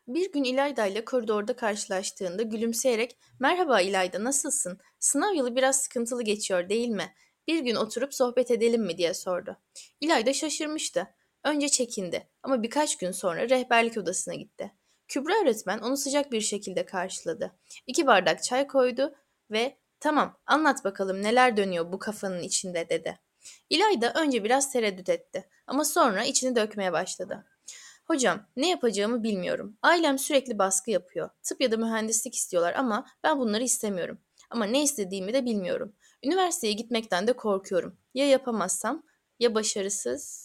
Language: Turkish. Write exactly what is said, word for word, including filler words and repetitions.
Bir gün İlayda ile koridorda karşılaştığında gülümseyerek "Merhaba İlayda, nasılsın? Sınav yılı biraz sıkıntılı geçiyor, değil mi? Bir gün oturup sohbet edelim mi?" diye sordu. İlayda şaşırmıştı. Önce çekindi ama birkaç gün sonra rehberlik odasına gitti. Kübra öğretmen onu sıcak bir şekilde karşıladı. İki bardak çay koydu ve "Tamam, anlat bakalım neler dönüyor bu kafanın içinde," dedi. İlayda önce biraz tereddüt etti ama sonra içini dökmeye başladı. Hocam, ne yapacağımı bilmiyorum. Ailem sürekli baskı yapıyor. Tıp ya da mühendislik istiyorlar ama ben bunları istemiyorum. Ama ne istediğimi de bilmiyorum. Üniversiteye gitmekten de korkuyorum. Ya yapamazsam? Ya başarısız?